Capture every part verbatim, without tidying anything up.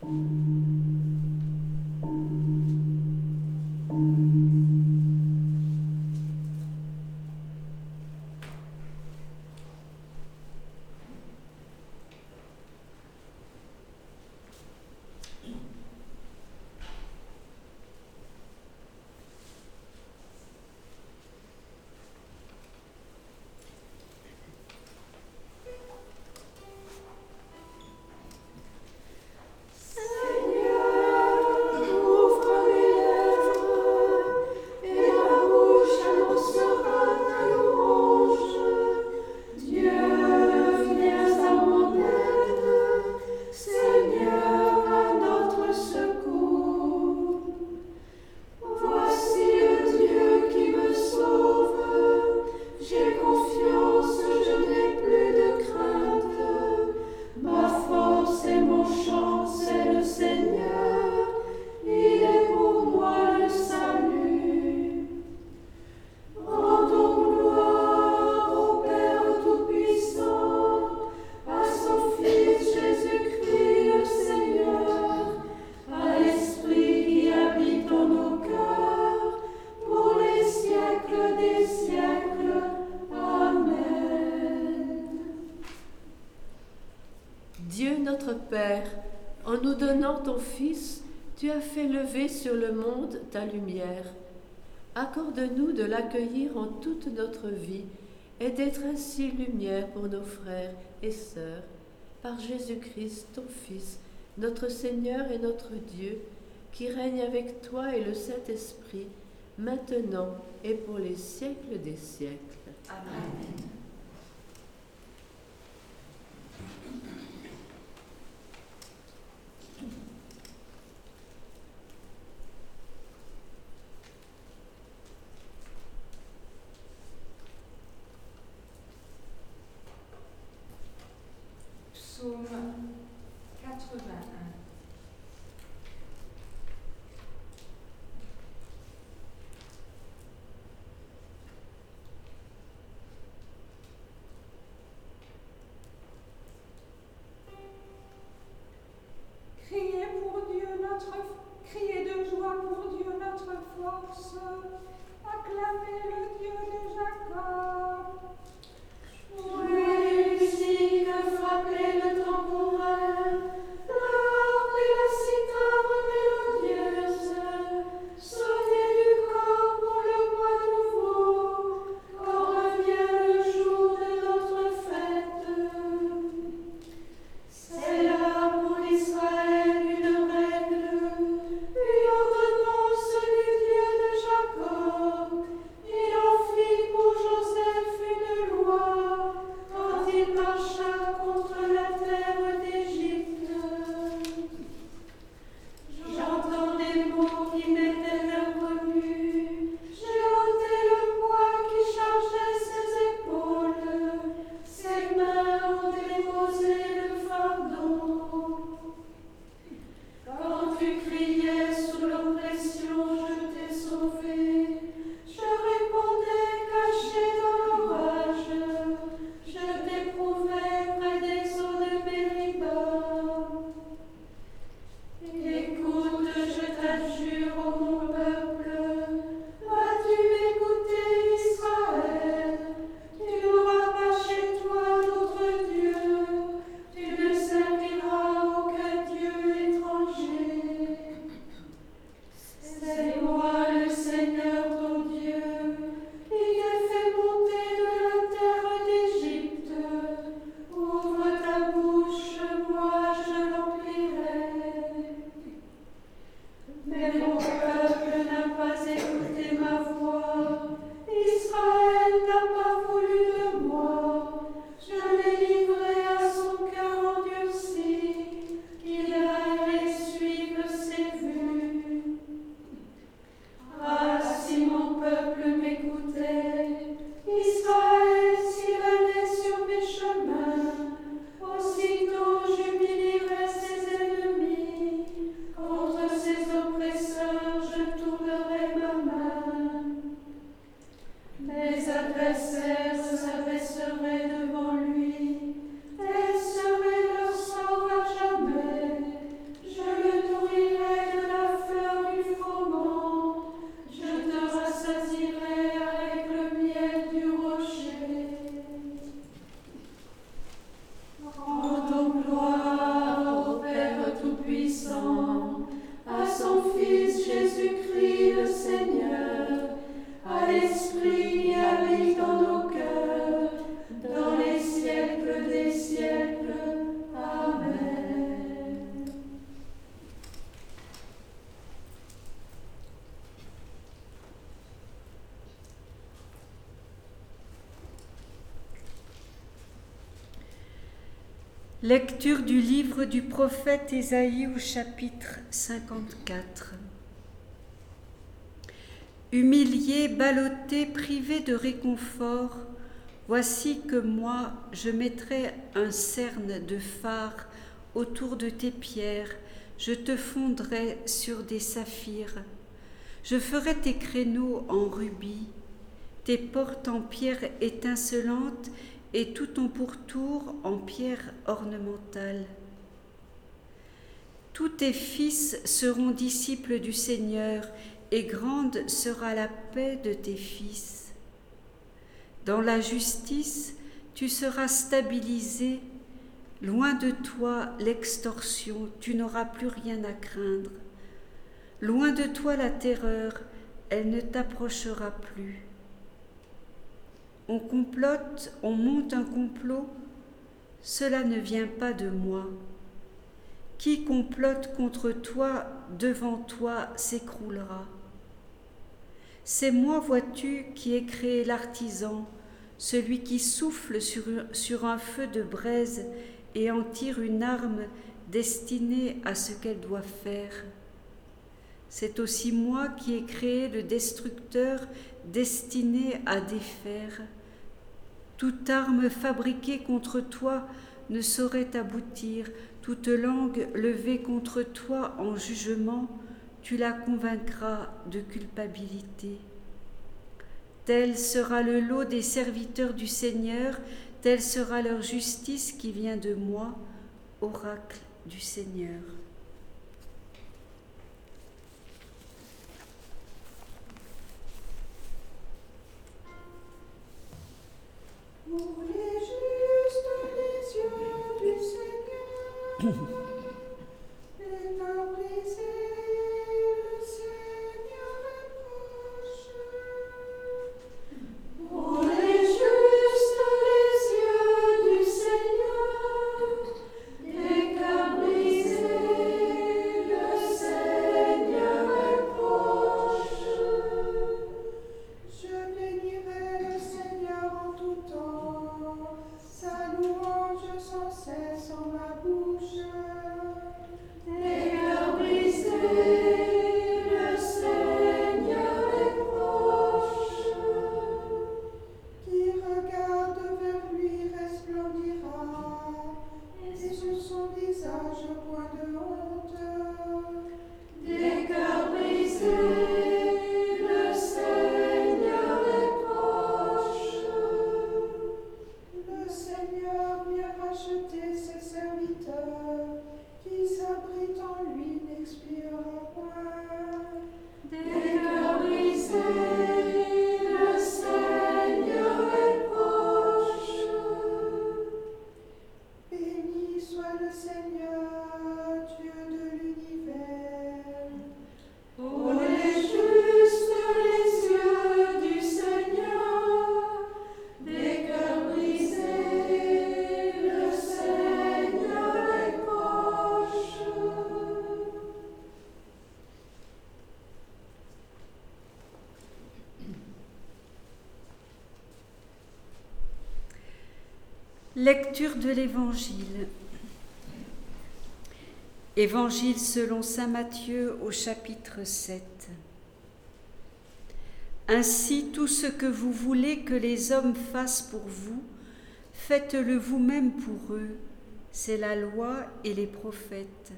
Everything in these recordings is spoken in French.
Père, en nous donnant ton Fils, tu as fait lever sur le monde ta lumière. Accorde-nous de l'accueillir en toute notre vie et d'être ainsi lumière pour nos frères et sœurs, par Jésus-Christ, ton Fils, notre Seigneur et notre Dieu, qui règne avec toi et le Saint-Esprit, maintenant et pour les siècles des siècles. Amen. Psaume quatre-vingt-un. Criez pour Dieu notre, criez de joie pour Dieu notre force, acclamez le Dieu de Jacob. Jouez musique, frappez le tambourin, l'harpe et la cithare mélodieuse, sonnez du corps pour le mois nouveau, quand revient le jour de notre fête. C'est là pour Israël une règle, une ordonnance du Dieu de Jacob. Il en fit pour Joseph Lecture du livre du prophète Ésaïe au chapitre cinquante-quatre. Humilié, ballotté, privé de réconfort, voici que moi, je mettrai un cerne de phare autour de tes pierres, je te fondrai sur des saphirs. Je ferai tes créneaux en rubis, tes portes en pierre étincelante et tout ton pourtour en pierre ornementale. Tous tes fils seront disciples du Seigneur, et grande sera la paix de tes fils. Dans la justice, tu seras stabilisé. Loin de toi l'extorsion, tu n'auras plus rien à craindre. Loin de toi la terreur, elle ne t'approchera plus. On complote, on monte un complot, cela ne vient pas de moi. Qui complote contre toi, devant toi s'écroulera. C'est moi, vois-tu, qui ai créé l'artisan, celui qui souffle sur, sur un feu de braise et en tire une arme destinée à ce qu'elle doit faire. C'est aussi moi qui ai créé le destructeur destiné à défaire. Toute arme fabriquée contre toi ne saurait aboutir, toute langue levée contre toi en jugement, tu la convaincras de culpabilité. Tel sera le lot des serviteurs du Seigneur, telle sera leur justice qui vient de moi, oracle du Seigneur. Pour les justes, les yeux du Seigneur, les cœurs brisés, le Seigneur est proche. Pour les justes, les yeux du Seigneur, les cœurs brisés, le Seigneur est proche. Je bénirai le Seigneur en tout temps, sa louange sans cesse en ma bouche. Les cœurs brisés, le Seigneur est proche. Qui regarde vers lui resplendira, et sur son visage point de honte. Des cœurs brisés, le Seigneur est proche. Le Seigneur vient racheter ses serviteurs, qui s'abrite en lui n'expirera point. Des cœurs brisés, le Seigneur est proche. Béni soit le Seigneur, Dieu de l'univers. Pour les justes, les yeux du Seigneur, des cœurs brisés, le Seigneur est proche. Lecture de l'Évangile. Évangile selon saint Matthieu au chapitre sept. Ainsi, tout ce que vous voulez que les hommes fassent pour vous, faites-le vous-même pour eux. C'est la loi et les prophètes.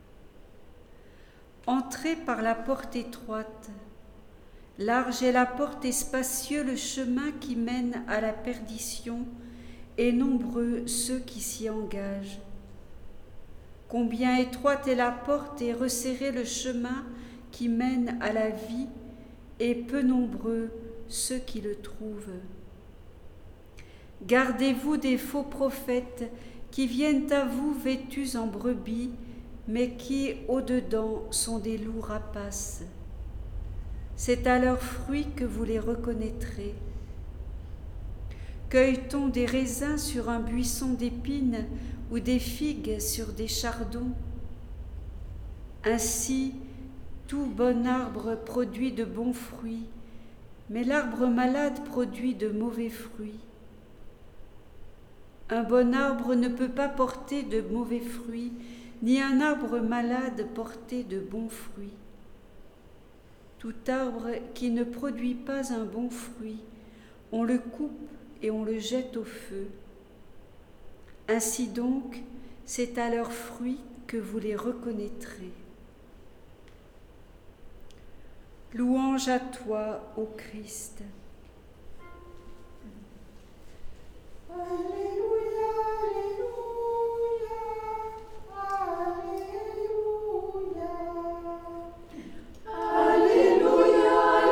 Entrez par la porte étroite. Large est la porte et spacieux le chemin qui mène à la perdition, et nombreux ceux qui s'y engagent. Combien étroite est la porte et resserré le chemin qui mène à la vie, et peu nombreux ceux qui le trouvent. Gardez-vous des faux prophètes qui viennent à vous vêtus en brebis, mais qui, au-dedans, sont des loups rapaces. C'est à leurs fruits que vous les reconnaîtrez. Cueille-t-on des raisins sur un buisson d'épines ou des figues sur des chardons? Ainsi, tout bon arbre produit de bons fruits, mais l'arbre malade produit de mauvais fruits. Un bon arbre ne peut pas porter de mauvais fruits, ni un arbre malade porter de bons fruits. Tout arbre qui ne produit pas un bon fruit, on le coupe et on le jette au feu. Ainsi donc, c'est à leurs fruits que vous les reconnaîtrez. Louange à toi, ô Christ. Alléluia, Alléluia, Alléluia.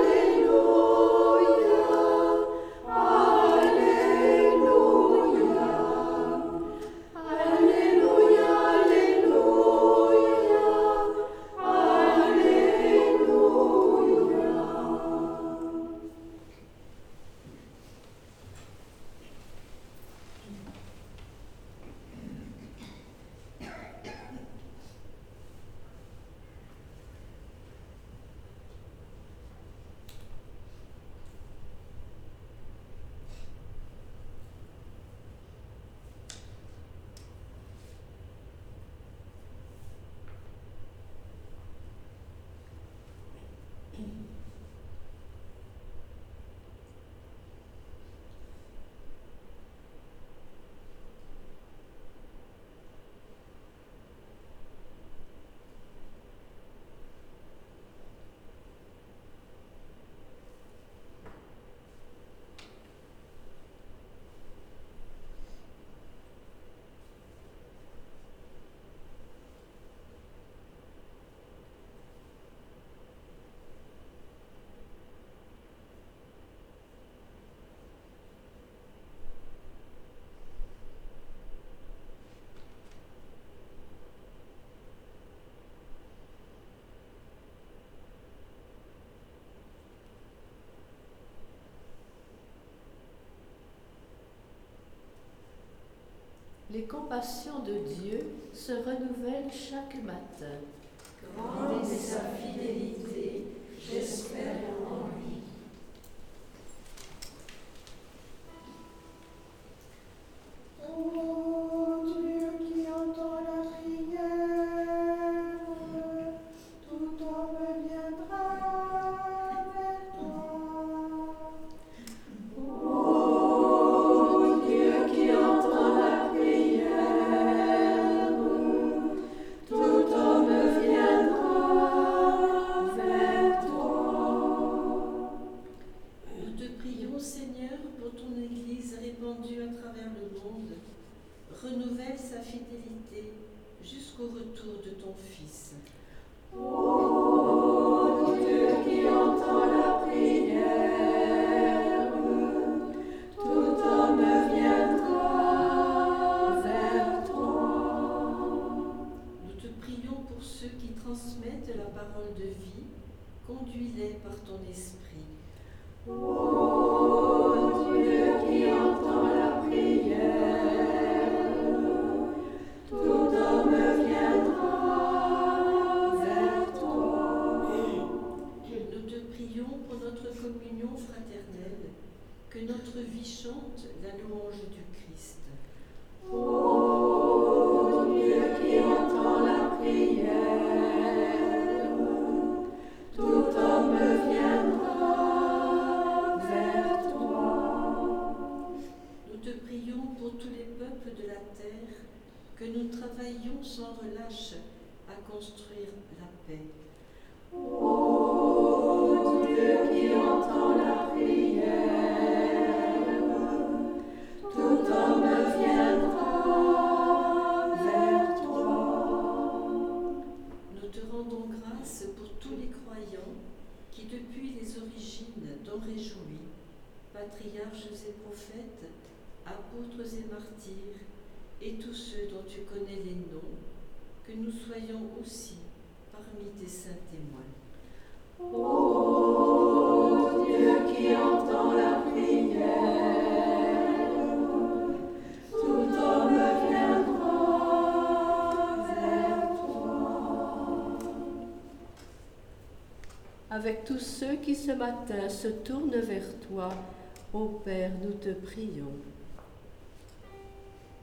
Les compassions de Dieu se renouvellent chaque matin. Grande est sa fidélité, j'espère en lui. Ô Dieu qui entend la prière, tout homme viendra vers toi. Ô Dieu qui entend la prière, tout homme viendra vers toi. Nous te prions, Seigneur, pour ton Église répandue à travers le monde. Renouvelle sa fidélité jusqu'au retour de ton Fils. Ô Dieu qui entend la prière, tout homme viendra vers toi. Nous te prions pour ceux qui transmettent la parole de vie. Conduis-les par ton esprit. Ô Dieu qui entend la prière, tout homme viendra vers toi. Nous te prions pour notre communion fraternelle, que notre vie chante la louange du Christ. Ô Dieu qui entend la prière, tout homme viendra vers toi. Nous te prions pour tous les peuples de la terre, que nous travaillions sans relâche à construire la paix. Ô Dieu qui entend la prière, tout homme viendra vers toi. Nous te rendons grâce pour tous les croyants qui, depuis les origines, t'ont réjoui, patriarches et prophètes, apôtres et martyrs, et tous ceux dont tu connais les noms, que nous soyons aussi parmi tes saints témoins. Ô Dieu qui entend la prière, tout homme viendra vers toi. Avec tous ceux qui ce matin se tournent vers toi, ô Père, nous te prions.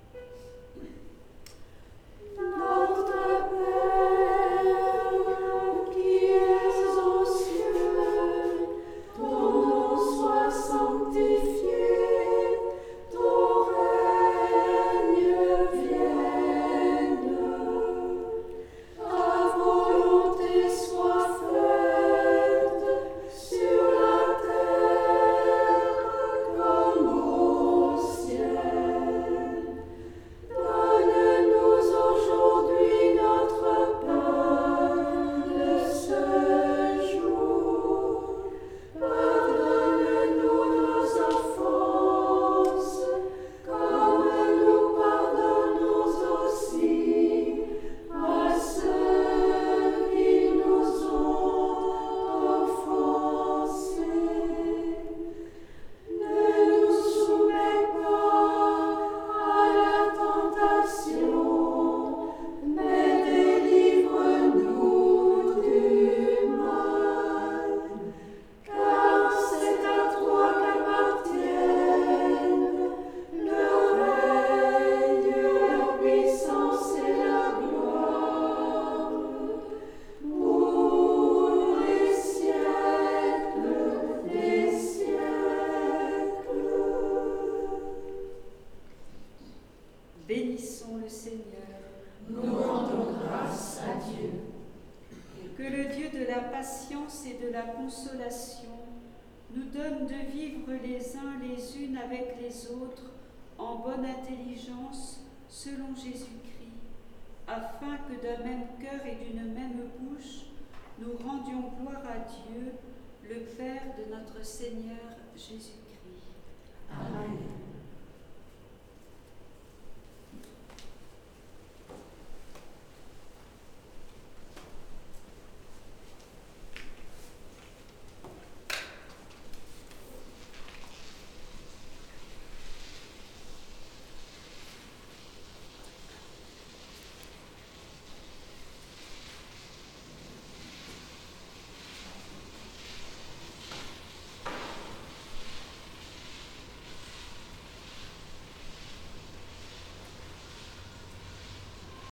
patience et de la consolation, nous donne de vivre les uns les unes avec les autres en bonne intelligence selon Jésus-Christ, afin que d'un même cœur et d'une même bouche, nous rendions gloire à Dieu, le Père de notre Seigneur Jésus-Christ. Amen.